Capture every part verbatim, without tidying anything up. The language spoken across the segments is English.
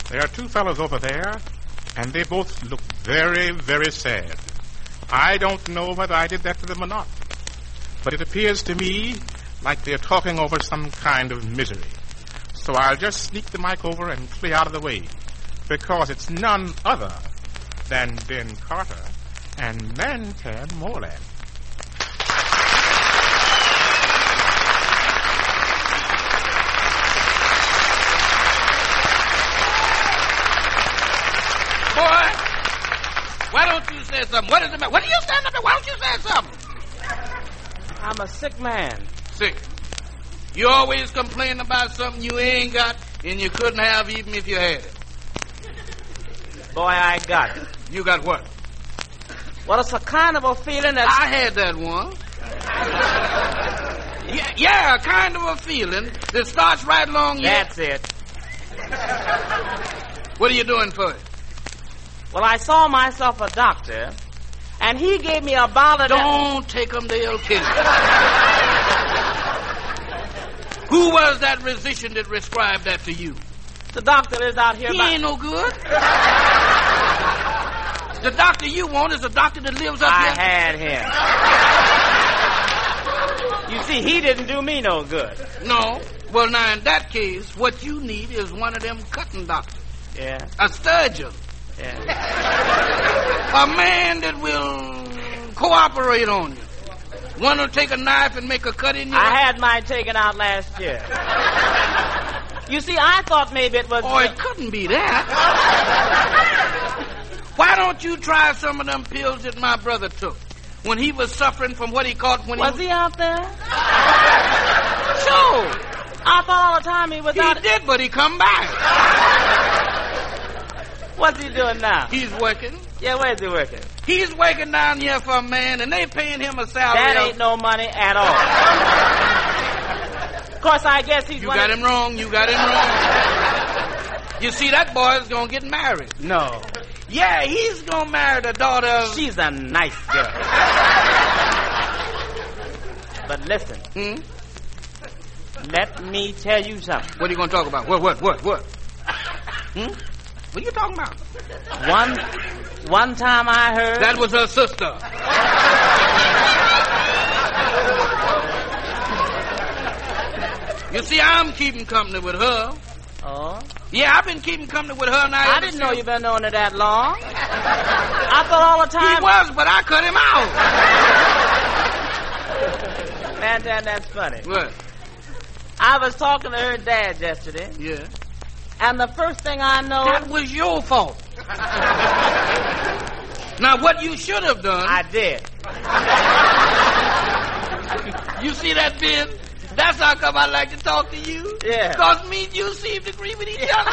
There are two fellows over there, and they both look very, very sad. I don't know whether I did that to them or not, but it appears to me like they're talking over some kind of misery. So I'll just sneak the mic over and clear out of the way, because it's none other than Ben Carter and Mantan Moreland. Boy, why don't you say something? What is the matter? What are you standing up there? Why don't you say something? I'm a sick man. Sick. You always complain about something you ain't got and you couldn't have even if you had it. Boy, I got it. You got what? Well, it's a kind of a feeling that... I had that one. yeah, yeah, a kind of a feeling that starts right along here. That's it. What are you doing for it? Well, I saw myself a doctor, and he gave me a bottle of... Don't take them, they'll kill you. Who was that physician that prescribed that to you? The doctor lives out here. He by... ain't no good. The doctor you want is a doctor that lives up I here. I had him. You see, he didn't do me no good. No. Well, now, in that case, what you need is one of them cutting doctors. Yeah. A surgeon. Yeah. A man that will cooperate on you. One will take a knife and make a cut in you. I had mine taken out last year. You see, I thought maybe it was... Oh, it couldn't be that. Why don't you try some of them pills that my brother took when he was suffering from what he caught when was he... Was he out there? Sure. I thought all the time he was he out... He did, but he come back. What's he doing now? He's working. Yeah, where's he working? He's working down here for a man, and they paying him a salary. That ain't no money at all. Of course, I guess he's... You got him wrong. You got him wrong. You see, that boy's gonna get married. No. Yeah, he's gonna marry the daughter of... She's a nice girl. But listen. Hmm? Let me tell you something. What are you gonna talk about? What, what, what, what? Hmm? What are you talking about? One, one time I heard... That was her sister. You see, I'm keeping company with her. Oh? Yeah, I've been keeping company with her now. I didn't know you've been knowing her that long. I thought all the time... He was, but I cut him out. Man, Dan, that's funny. What? I was talking to her dad yesterday. Yeah. And the first thing I know... That was your fault. Now, what you should have done... I did. You see that, Ben? That's how come I like to talk to you. Yeah. Because me and you seem to agree with each other.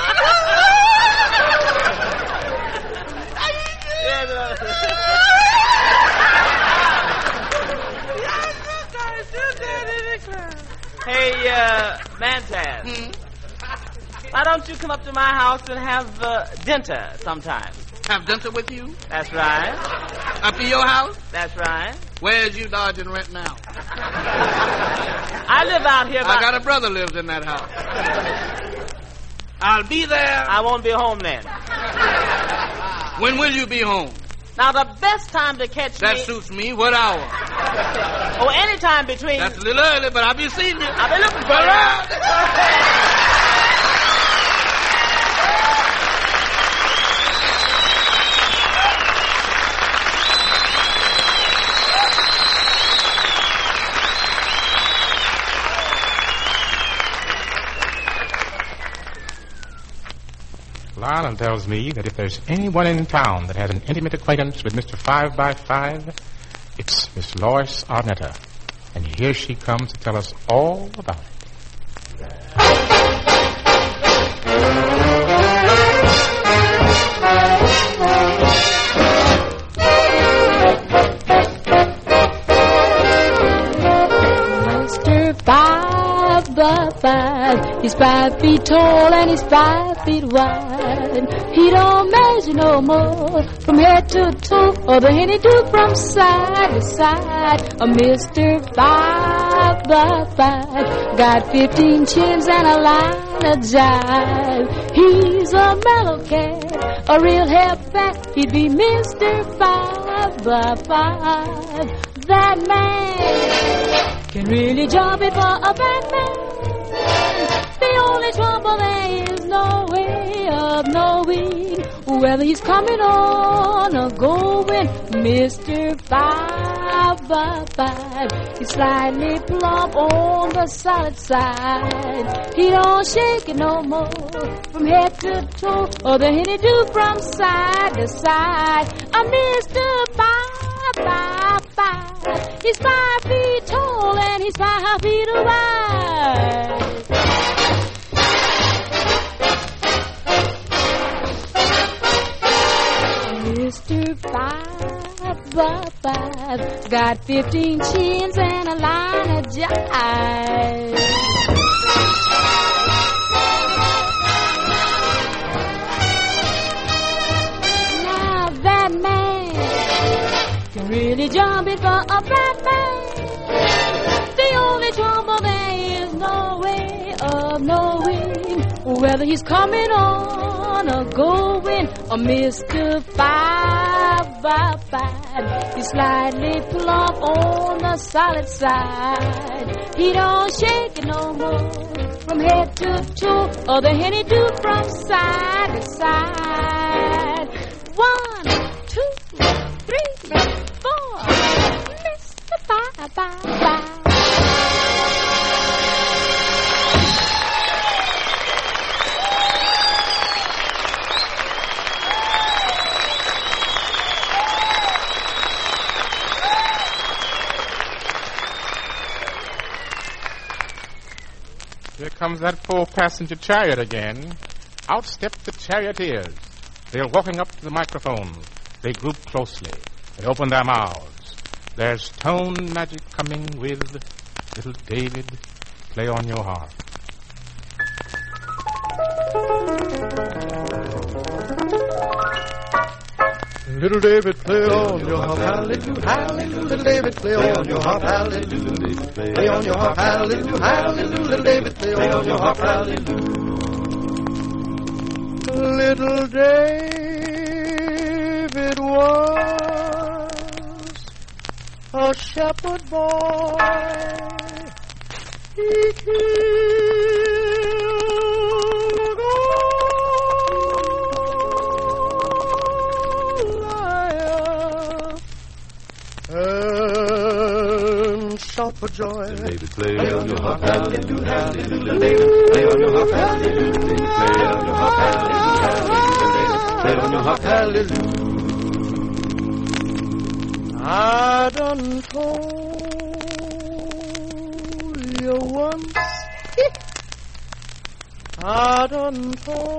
Hey, uh, Mantan. Hmm? Why don't you come up to my house and have uh, dinner sometime? Have dinner with you? That's right. Up to your house? That's right. Where's you dodging rent now? I live out here. By... I got a brother lives in that house. I'll be there. I won't be home then. When will you be home? Now, the best time to catch that me... That suits me. What hour? Oh, any time between... That's a little early, but I'll be seeing you. I'll be looking for you. Lyle tells me that if there's anyone in town that has an intimate acquaintance with Mister Five by Five, it's Miss Lois Arnetta. And here she comes to tell us all about it. Mister Five by Five, he's five feet tall and he's five feet wide. He don't measure no more from head to toe, or the henny do from side to side. A Mister Five five, five. Got fifteen chins and a line of jive. He's a mellow cat, a real halfback. He'd be Mister Five by Five. That man can really jump it for a Batman. The only trouble there is no way of knowing whether he's coming on or going. Mister Five by Five, he's slightly plump on the solid side. He don't shake it no more from head to toe, or the henny do from side to side. A Mister Five by Five, he's five feet tall and he's five feet wide. Mister Five by Five, got fifteen chins and a line of jive. Now that man can really jump it for a Batman. The only trouble there is no way of knowing whether he's coming on or going. Or Mister Five by Five, he's slightly plump on the solid side. He don't shake it no more from head to toe, or the henny do from side to side. One, two, three, four, Mister Five by Five. Here comes that four-passenger chariot again. Out step the charioteers. They're walking up to the microphone. They group closely. They open their mouths. There's tone magic coming with Little David, Play on Your Harp. Little David, play on your harp, hallelujah, hallelujah. Little David, play on your harp, hallelujah. Play on your harp, hallelujah, hallelujah. Little David, play on your harp, hallelujah. Little David was a shepherd boy. He killed shout for joy. David, play on your harp, hallelujah, hallelujah. David, play on your harp, hallelujah. Play on your harp, hallelujah. Play on your harp, hallelujah. I done told you once. I done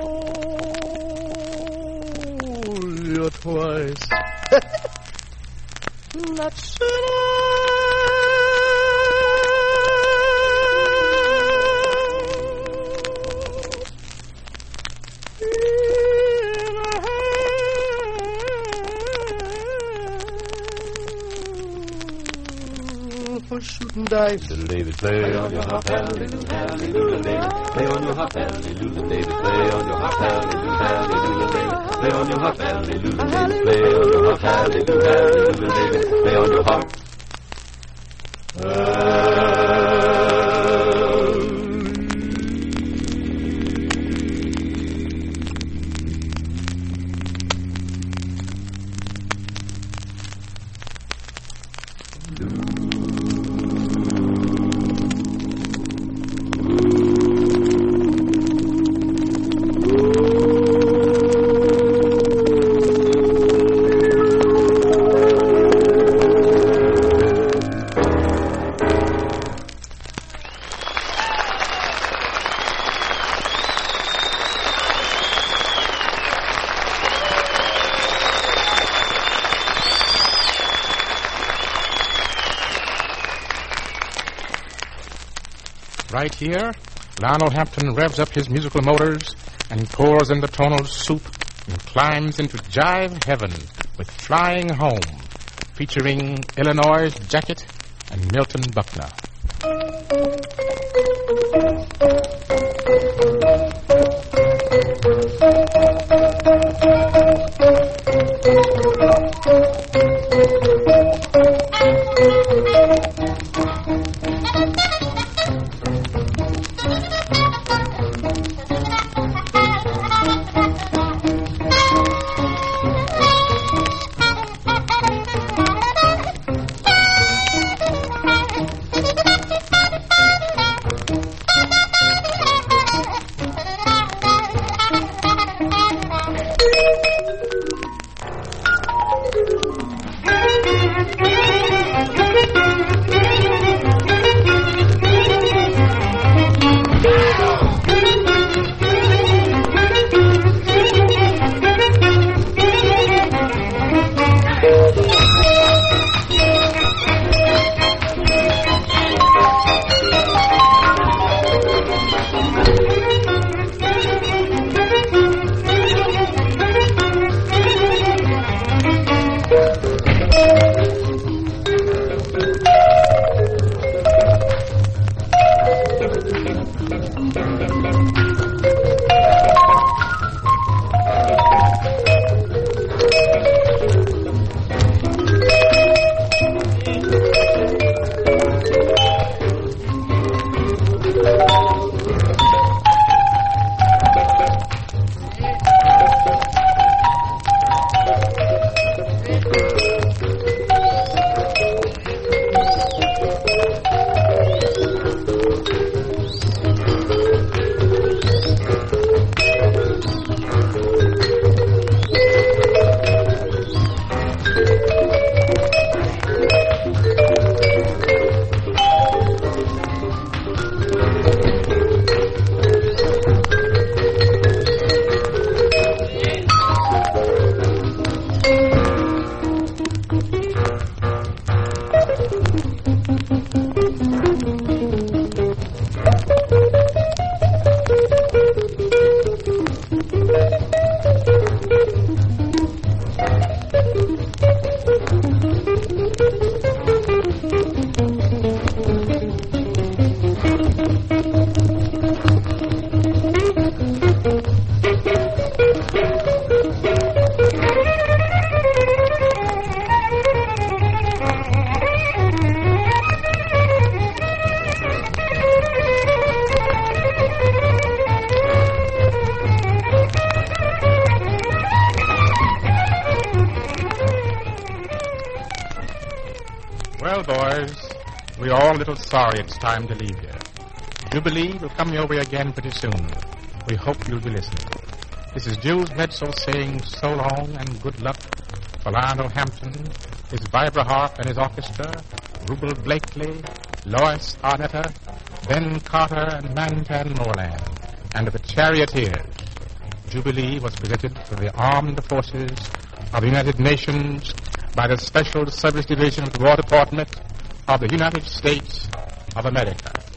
told you twice. That's it. For shooting dice. Little David, play on your harp, hallelujah, hallelujah. David, play on your harp, hallelujah. David, play on your harp, hallelujah, hallelujah. David, play on your harp, hallelujah. David, play on your harp, hallelujah, hallelujah. David, play on your harp. Right here, Lionel Hampton revs up his musical motors and pours in the tonal soup and climbs into jive heaven with Flying Home, featuring Illinois' Jacket and Milton Buckner. Well, boys, we're all a little sorry it's time to leave here. Jubilee will come your way again pretty soon. We hope you'll be listening. This is Jules Bledsoe saying so long and good luck for Lionel Hampton, his vibra harp and his orchestra, Rubel Blakely, Lois Arnetta, Ben Carter, and Mantan Moreland, and the Charioteers. Jubilee was presented to the Armed Forces of the United Nations by the Special Service Division of the War Department of the United States of America.